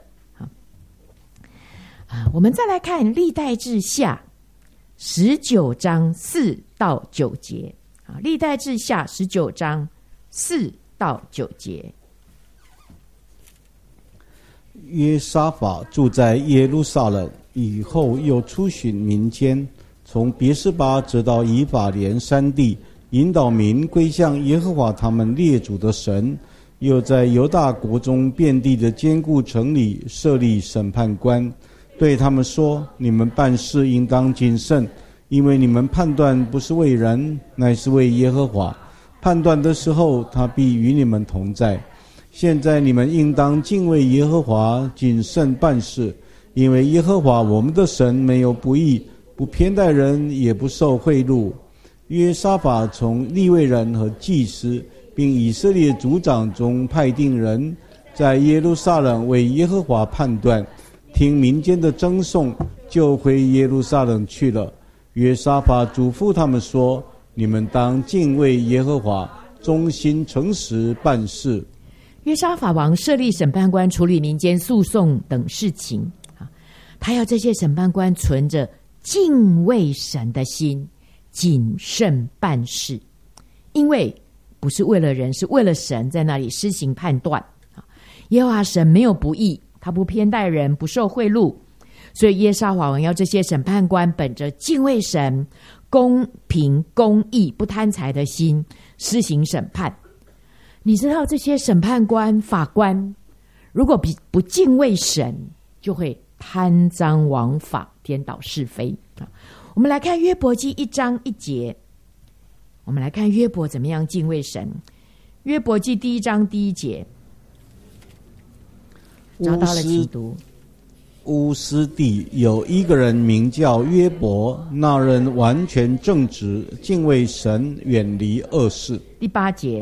我们再来看历代志下十九章四到九节。历代志下十九章四到九节。 约沙法住在耶路撒冷，以后又出巡民间，从别是巴直到以法莲山地，引导民归向耶和华他们列祖的神。又在犹大国中遍地的坚固城里设立审判官，对他们说：你们办事应当谨慎，因为你们判断不是为人，乃是为耶和华。判断的时候，他必与你们同在。现在你们应当敬畏耶和华，谨慎办事，因为耶和华我们的神没有不义，不偏待人，也不受贿赂。约沙法从利未人和祭司，并以色列族长中派定人，在耶路撒冷为耶和华判断，听民间的争讼，就回耶路撒冷去了。约沙法嘱咐他们说：你们当敬畏耶和华，忠心诚实办事。 约沙法王设立审判官处理民间诉讼等事情，他要这些审判官存着敬畏神的心，谨慎办事，因为不是为了人，是为了神，在那里施行判断。耶和华神没有不义，他不偏待人，不受贿赂，所以约沙法王要这些审判官本着敬畏神、公平公义、不贪财的心施行审判。你知道这些审判官、法官如果不敬畏神，就会贪赃枉法、 颠倒是非啊。我们来看约伯记一章一节，我们来看约伯怎么样敬畏神。约伯记第一章第一节，找到了，请读。 乌斯地有一个人名叫约伯，那人完全正直，敬畏神，远离恶事。 第八节，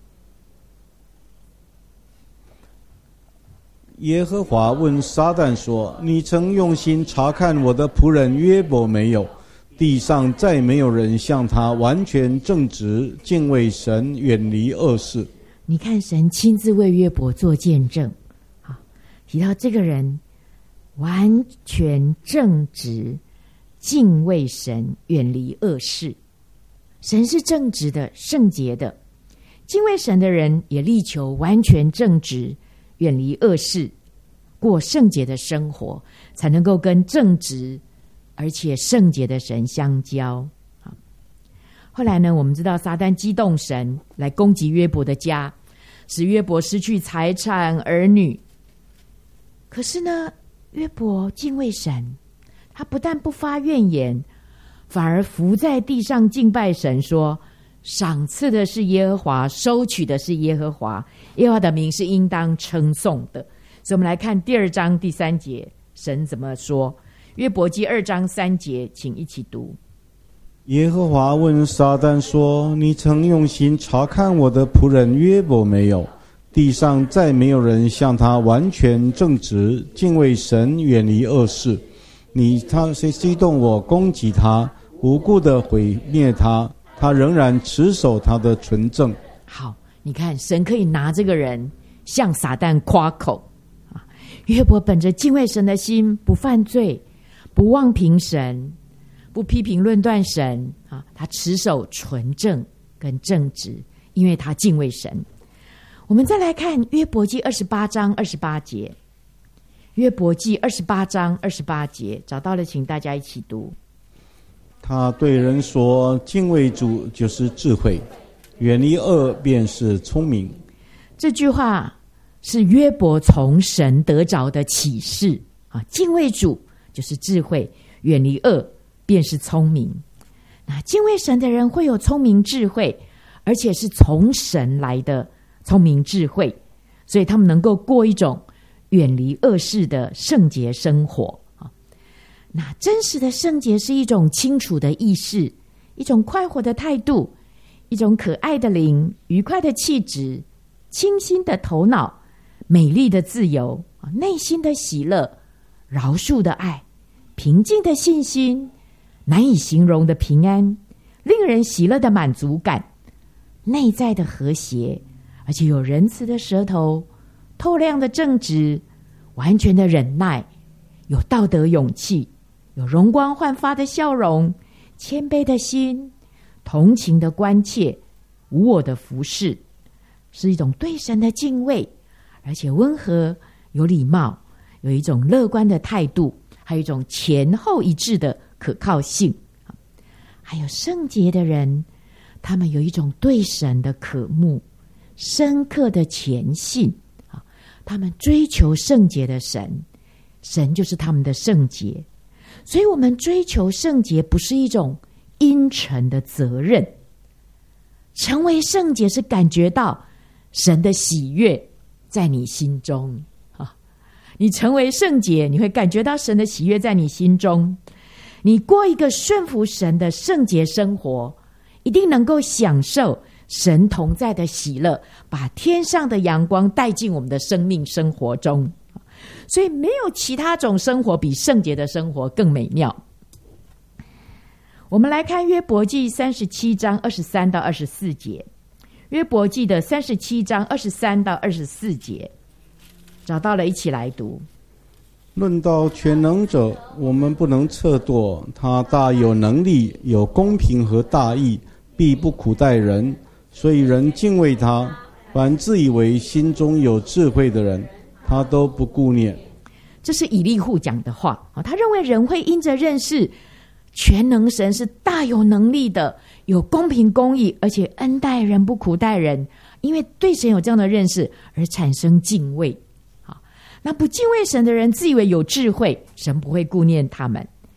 耶和华问撒旦说：你曾用心查看我的仆人约伯没有？地上再没有人像他完全正直，敬畏神，远离恶事。 你看，神亲自为约伯做见证，好，提到这个人完全正直，敬畏神，远离恶事。神是正直的、圣洁的，敬畏神的人也力求完全正直，远离恶事，过圣洁的生活，才能够跟正直而且圣洁的神相交。后来呢，我们知道撒旦激动神来攻击约伯的家，使约伯失去财产、儿女。可是呢，约伯敬畏神，他不但不发怨言，反而伏在地上敬拜神，说：赏赐的是耶和华，收取的是耶和华，耶和华的名是应当称颂的。所以我们来看第二章第三节，神怎么说？约伯记二章三节，请一起读。 耶和华问撒旦说：你曾用心查看我的仆人约伯没有？地上再没有人像他完全正直，敬畏神，远离恶事。你他谁激动我攻击他，无故的毁灭他，他仍然持守他的纯正。 好，你看神可以拿这个人向撒旦夸口啊！约伯本着敬畏神的心，不犯罪，不妄评神，不批评论断神啊，他持守纯正跟正直，因为他敬畏神。我们再来看约伯记二十八章二十八节，约伯记二十八章二十八节，找到了，请大家一起读。 他对人说：敬畏主就是智慧，远离恶便是聪明。 这句话是约伯从神得着的启示啊，敬畏主就是智慧，远离恶便是聪明。那敬畏神的人会有聪明智慧，而且是从神来的聪明智慧，所以他们能够过一种远离恶事的圣洁生活。那真实的圣洁是一种清楚的意识，一种快活的态度，一种可爱的灵，愉快的气质，清新的头脑，美丽的自由，内心的喜乐，饶恕的爱，平静的信心，难以形容的平安，令人喜乐的满足感，内在的和谐，而且有仁慈的舌头，透亮的正直，完全的忍耐，有道德勇气，有容光焕发的笑容，谦卑的心，同情的关切，无我的服侍，是一种对神的敬畏，而且温和有礼貌，有一种乐观的态度，还有一种前后一致的可靠性。还有圣洁的人，他们有一种对神的渴慕，深刻的虔信，他们追求圣洁的神，神就是他们的圣洁。所以我们追求圣洁不是一种阴沉的责任，成为圣洁是感觉到神的喜悦在你心中啊！你成为圣洁，你会感觉到神的喜悦在你心中。你过一个顺服神的圣洁生活，一定能够享受神同在的喜乐，把天上的阳光带进我们的生命生活中。所以没有其他种生活比圣洁的生活更美妙。我们来看约伯记三十七章二十三到二十四节，约伯记的三十七章二十三到二十四节，找到了，一起来读。 论到全能者，我们不能测度，他大有能力，有公平和大义，必不苦待人，所以人敬畏他。凡自以为心中有智慧的人，他都不顾念。 这是以利户讲的话，他认为人会因着认识全能神是大有能力的，有公平公义，而且恩待人不苦待人，因为对神有这样的认识而产生敬畏。那不敬畏神的人自以为有智慧，神不会顾念他们，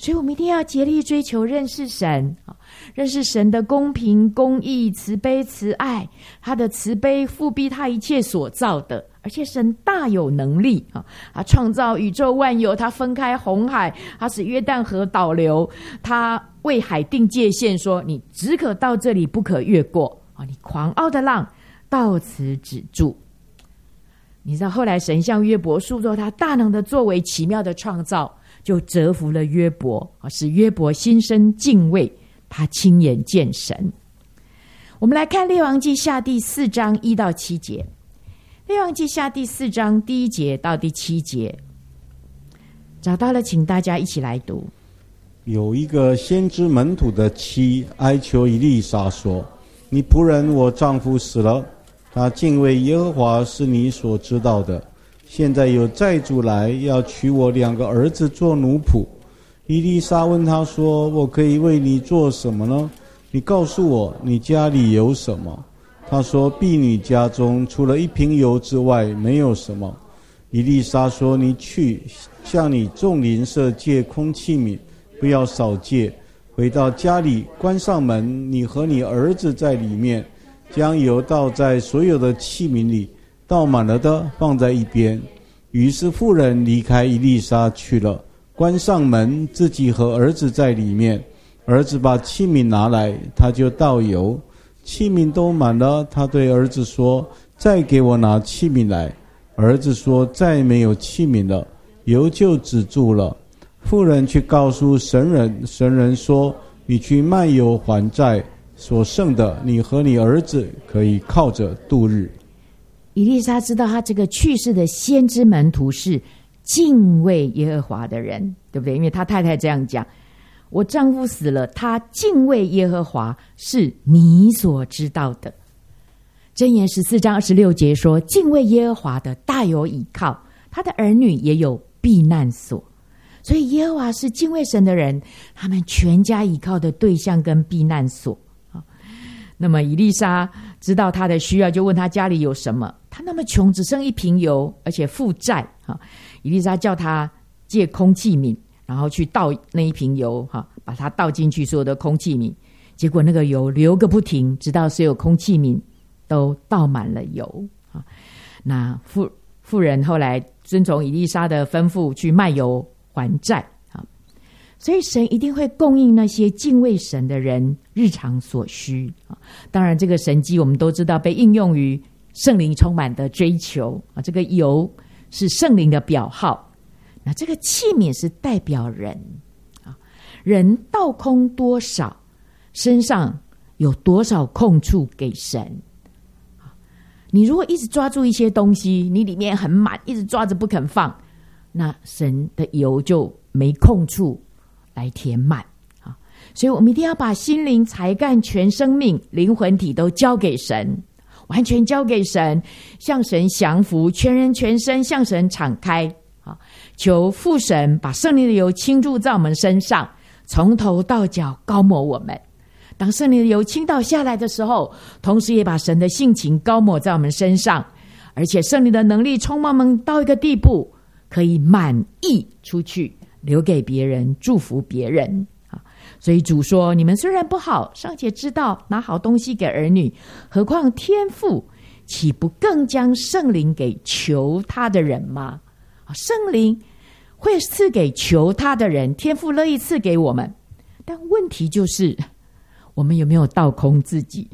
所以我们一定要竭力追求认识神，认识神的公平、公义、慈悲、慈爱，他的慈悲复辟他一切所造的。而且神大有能力啊！他创造宇宙万有，他分开红海，他使约旦河倒流，他为海定界限，说你只可到这里，不可越过啊！你狂傲的浪到此止住。你知道后来神向约伯述说他大能的作为、奇妙的创造，就折服了约伯啊，使约伯心生敬畏，他亲眼见神。我们来看列王记下第四章一到七节。列王记下第四章第一节到第七节，找到了，请大家一起来读。 有一个先知门徒的妻哀求以利沙说：“你仆人我丈夫死了，他敬畏耶和华是你所知道的。现在有债主来要娶我两个儿子做奴仆。”以利沙问他说：“我可以为你做什么呢？你告诉我，你家里有什么？”他说：“婢女家中除了一瓶油之外，没有什么。”以利沙说：“你去向你众邻舍借空器皿，不要少借。回到家里，关上门，你和你儿子在里面，将油倒在所有的器皿里，倒满了的放在一边。”于是妇人离开以利沙去了，关上门，自己和儿子在里面。儿子把器皿拿来，他就倒油。器皿都满了，他对儿子说：“再给我拿器皿来。”儿子说：“再没有器皿了。”油就止住了。妇人去告诉神人，神人说：“你去卖油还债，所剩的你和你儿子可以靠着度日。” 以利沙知道他这个去世的先知门徒是敬畏耶和华的人，对不对？因为他太太这样讲：“我丈夫死了，他敬畏耶和华是你所知道的。”箴言十四章二十六节说：“敬畏耶和华的大有倚靠，他的儿女也有避难所。”所以耶和华是敬畏神的人，他们全家倚靠的对象跟避难所。那么以利沙知道他的需要，就问他家里有什么。他那么穷，只剩一瓶油，而且负债。以利沙叫他借空器皿，然后去倒那一瓶油，把它倒进去所有的空器皿。结果那个油流个不停，直到所有空器皿都倒满了油。那妇妇人后来遵从以利沙的吩咐，去卖油还债。所以神一定会供应那些敬畏神的人日常所需。当然这个神迹我们都知道被应用于圣灵充满的追求。这个油是圣灵的表号，那这个器皿是代表人。人倒空多少，身上有多少空处给神。你如果一直抓住一些东西，你里面很满，一直抓着不肯放，那神的油就没空处来填满。所以我们一定要把心灵、才干、全生命、灵魂体都交给神，完全交给神，向神降服，全人全身向神敞开。求父神把圣灵的油倾注在我们身上，从头到脚高抹我们。当圣灵的油倾倒下来的时候，同时也把神的性情高抹在我们身上，而且圣灵的能力充满我们到一个地步，可以满溢出去，留给别人，祝福别人。所以主说，你们虽然不好，尚且知道拿好东西给儿女，何况天父岂不更将圣灵给求他的人吗？圣灵会赐给求他的人，天父乐意赐给我们，但问题就是我们有没有倒空自己？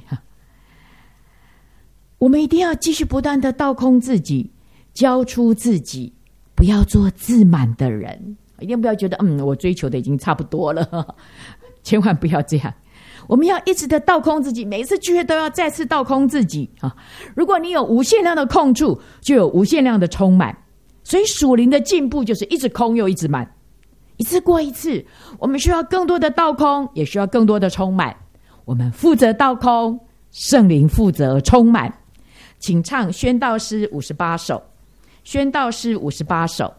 我们一定要继续不断的倒空自己，交出自己，不要做自满的人。一定不要觉得嗯，我追求的已经差不多了，千万不要这样。我们要一直的倒空自己，每一次聚会都要再次倒空自己啊！如果你有无限量的空处，就有无限量的充满。所以属灵的进步就是一直空又一直满，一次过一次。我们需要更多的倒空，也需要更多的充满。我们负责倒空，圣灵负责充满。请唱宣道诗五十八首，宣道诗五十八首。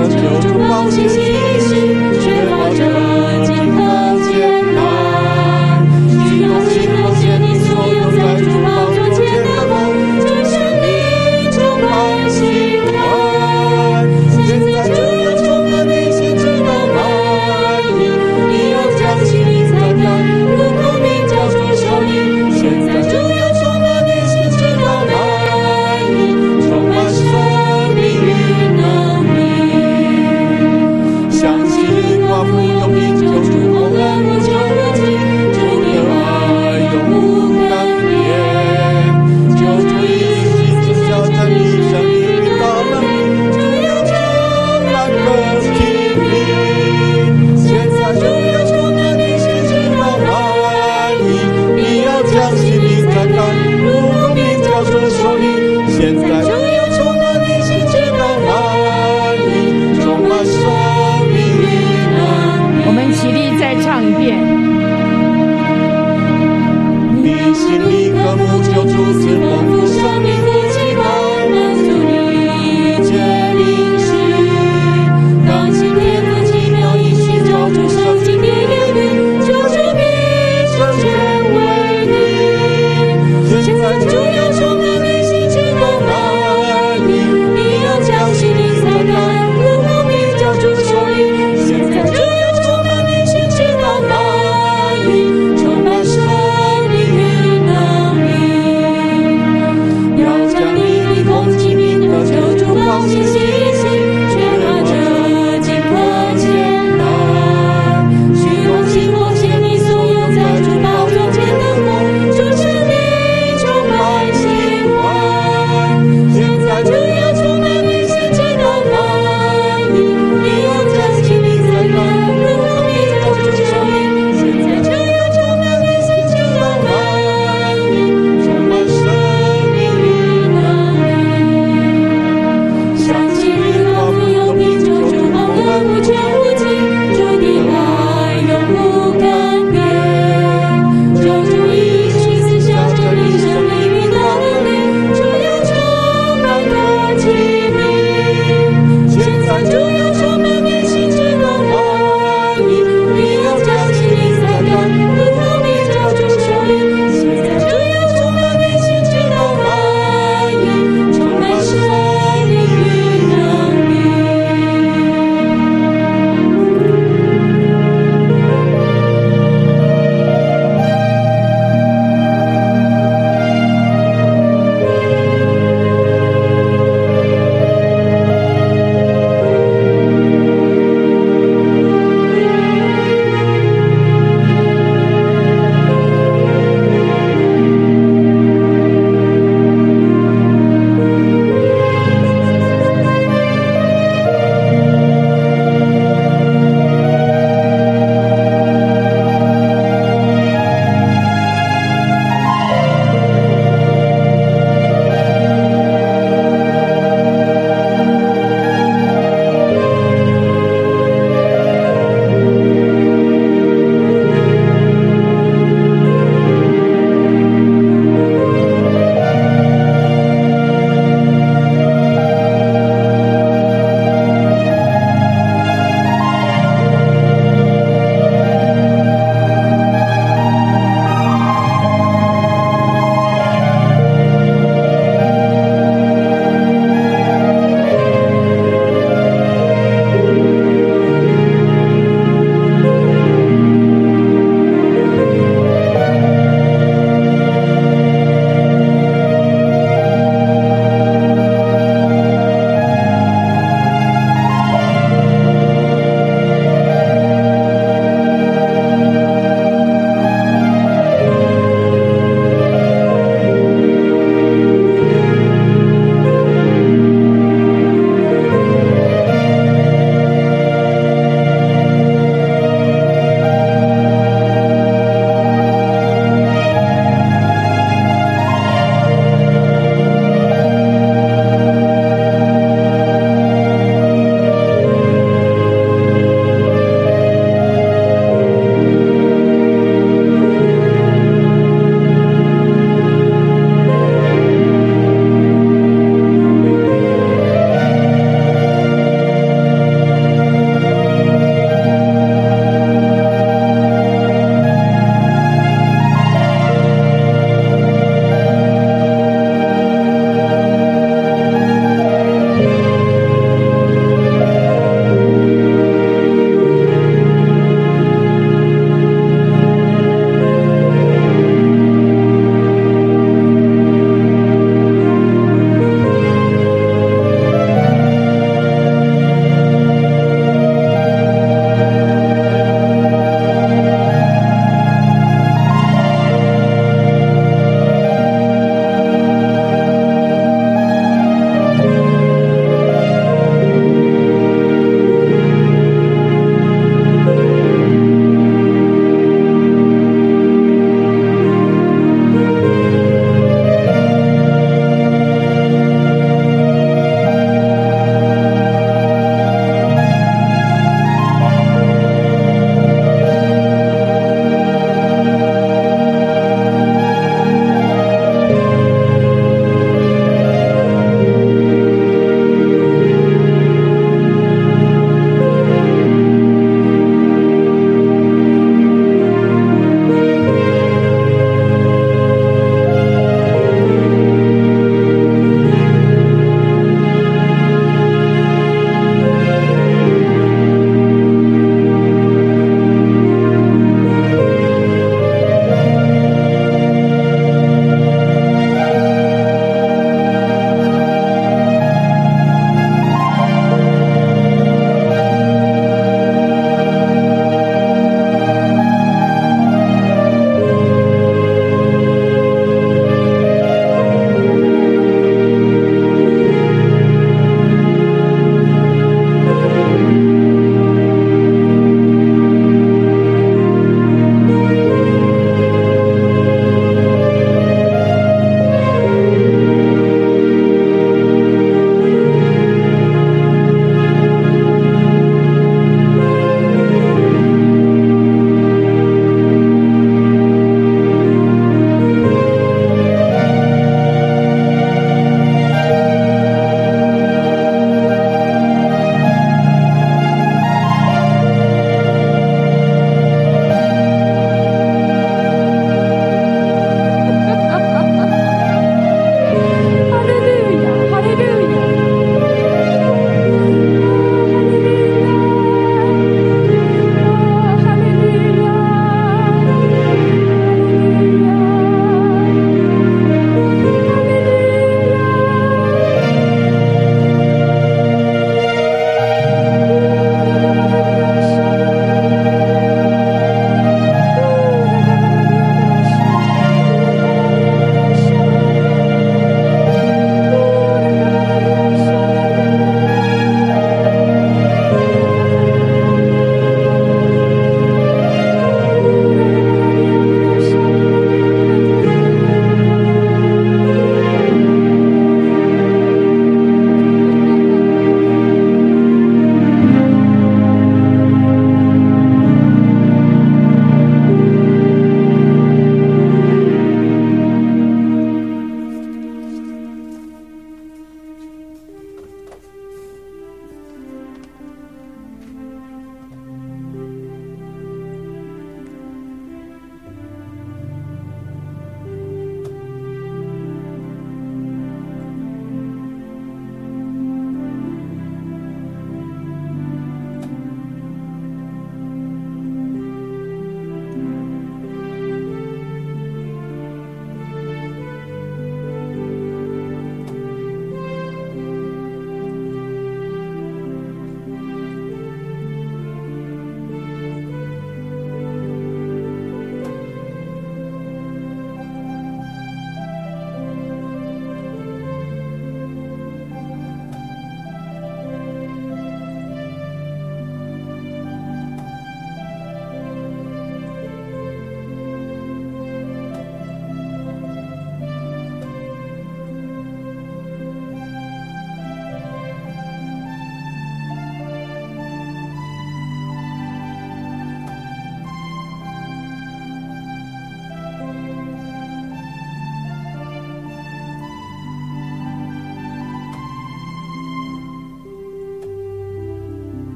流出宝血。